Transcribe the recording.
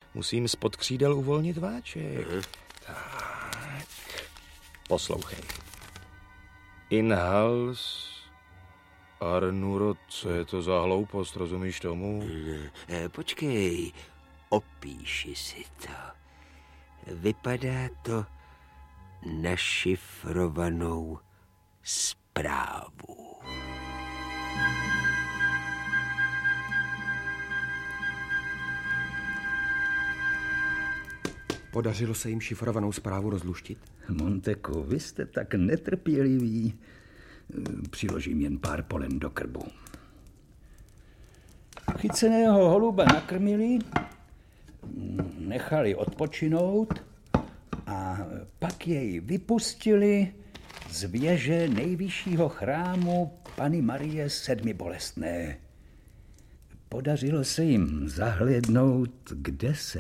Musím spod křídel uvolnit váček. Tak. Poslouchej. In hals Arnuro, co je to za hloupost, rozumíš tomu? Počkej, opíši si to. Vypadá to na šifrovanou zprávu. Podařilo se jim šifrovanou zprávu rozluštit? Monteko, vy jste tak netrpěliví. Přiložím jen pár polen do krbu. Chyceného holuba nakrmili, nechali odpočinout a pak jej vypustili z věže nejvyššího chrámu Panny Marie Sedmibolestné. Podařilo se jim zahlédnout, kde se